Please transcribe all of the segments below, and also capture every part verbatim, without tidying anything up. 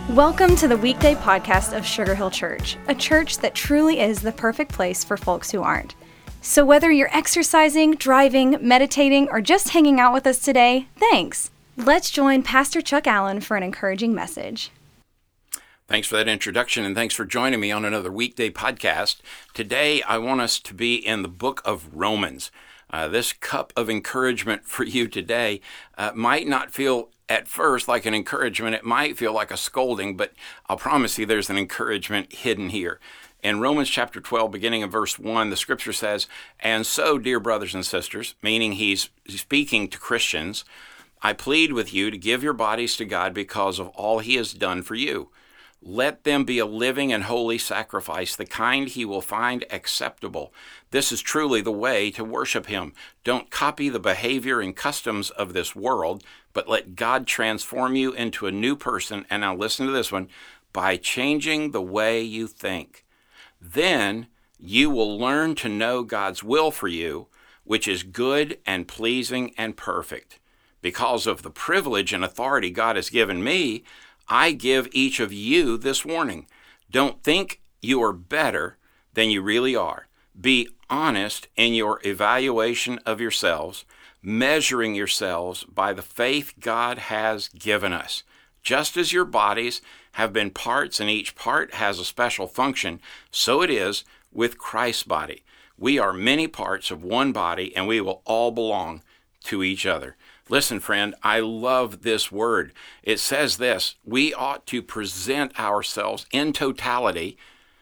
Welcome to the weekday podcast of Sugar Hill Church, a church that truly is the perfect place for folks who aren't. So whether you're exercising, driving, meditating, or just hanging out with us today, thanks. Let's join Pastor Chuck Allen for an encouraging message. Thanks for that introduction, and thanks for joining me on another weekday podcast. Today, I want us to be in the book of Romans. Uh, this cup of encouragement for you today uh, might not feel at first like an encouragement. It might feel like a scolding, but I'll promise you there's an encouragement hidden here. In Romans chapter twelve, beginning in verse one, the scripture says, "And so, dear brothers and sisters," meaning he's speaking to Christians, "I plead with you to give your bodies to God because of all he has done for you. Let them be a living and holy sacrifice, the kind he will find acceptable. This is truly the way to worship him. Don't copy the behavior and customs of this world, but let God transform you into a new person." And now listen to this one, "by changing the way you think. Then you will learn to know God's will for you, which is good and pleasing and perfect. Because of the privilege and authority God has given me, I give each of you this warning. Don't think you are better than you really are. Be honest in your evaluation of yourselves, measuring yourselves by the faith God has given us. Just as your bodies have been parts and each part has a special function, so it is with Christ's body. We are many parts of one body, and we will all belong to each other." Listen, friend, I love this word. It says this: we ought to present ourselves in totality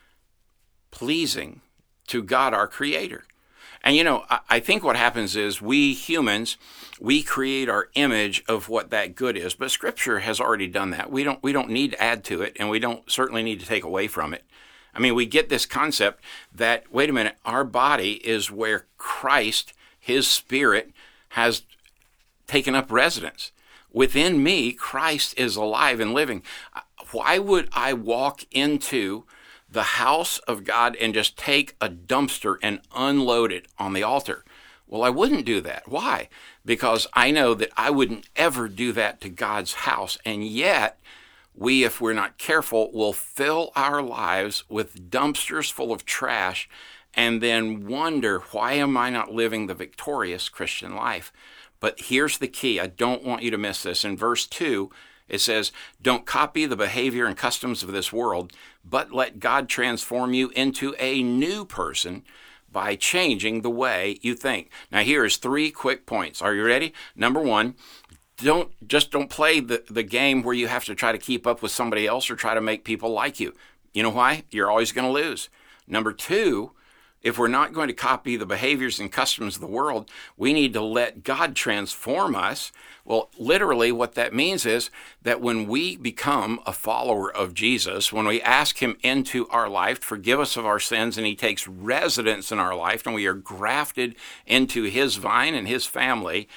pleasing to God, our Creator. And you know, I think what happens is we humans, we create our image of what that good is, but Scripture has already done that. We don't, we don't need to add to it, and we don't certainly need to take away from it. I mean, we get this concept that, wait a minute, our body is where Christ, his Spirit, has taken up residence. Within me, Christ is alive and living. Why would I walk into the house of God and just take a dumpster and unload it on the altar? Well, I wouldn't do that. Why? Because I know that I wouldn't ever do that to God's house. And yet, we, if we're not careful, will fill our lives with dumpsters full of trash and then wonder, why am I not living the victorious Christian life? But here's the key. I don't want you to miss this. In verse two, it says, "Don't copy the behavior and customs of this world, but let God transform you into a new person by changing the way you think." Now, here's three quick points. Are you ready? Number one, don't just don't play the, the game where you have to try to keep up with somebody else or try to make people like you. You know why? You're always going to lose. Number two, if we're not going to copy the behaviors and customs of the world, we need to let God transform us. Well, literally what that means is that when we become a follower of Jesus, when we ask him into our life, forgive us of our sins, and he takes residence in our life, and we are grafted into his vine and his family,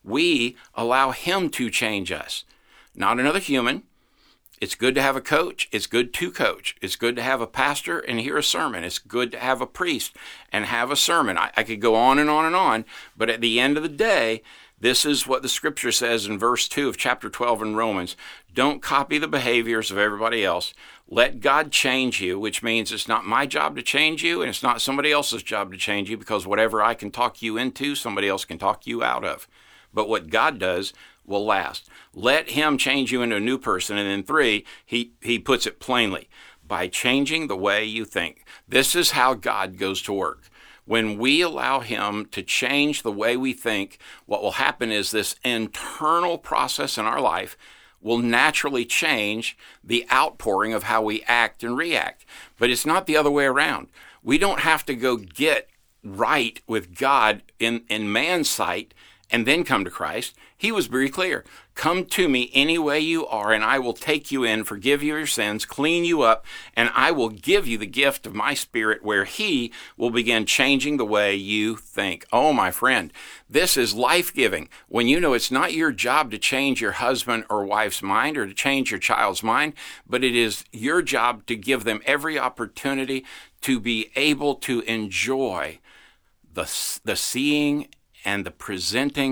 we allow him to change us, not another human. It's good to have a coach. It's good to coach. It's good to have a pastor and hear a sermon. It's good to have a priest and have a sermon. I, I could go on and on and on, but at the end of the day, this is what the scripture says in verse two of chapter twelve in Romans. Don't copy the behaviors of everybody else. Let God change you, which means it's not my job to change you, and it's not somebody else's job to change you, because whatever I can talk you into, somebody else can talk you out of. But what God does will last. Let him change you into a new person. And then three, he, he puts it plainly, by changing the way you think. This is how God goes to work. When we allow him to change the way we think, what will happen is this internal process in our life will naturally change the outpouring of how we act and react. But it's not the other way around. We don't have to go get right with God in, in man's sight and then come to Christ. He was very clear. Come to me any way you are, and I will take you in, forgive you your sins, clean you up, and I will give you the gift of my Spirit, where he will begin changing the way you think. Oh, my friend, this is life-giving. When you know it's not your job to change your husband or wife's mind or to change your child's mind, but it is your job to give them every opportunity to be able to enjoy the, the seeing and the presenting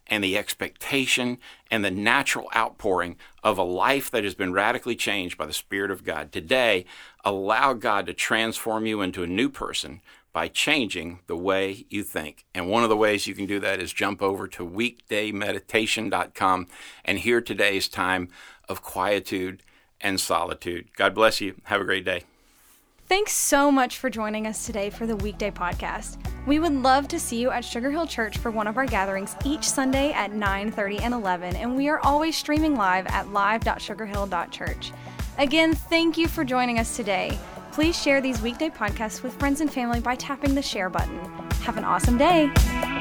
and the expectation and the natural outpouring of a life that has been radically changed by the Spirit of God. Today, allow God to transform you into a new person by changing the way you think. And one of the ways you can do that is jump over to weekday meditation dot com and hear today's time of quietude and solitude. God bless you. Have a great day. Thanks so much for joining us today for the Weekday Podcast. We would love to see you at Sugar Hill Church for one of our gatherings each Sunday at nine thirty and eleven, and we are always streaming live at live dot sugar hill dot church. Again, thank you for joining us today. Please share these weekday podcasts with friends and family by tapping the share button. Have an awesome day.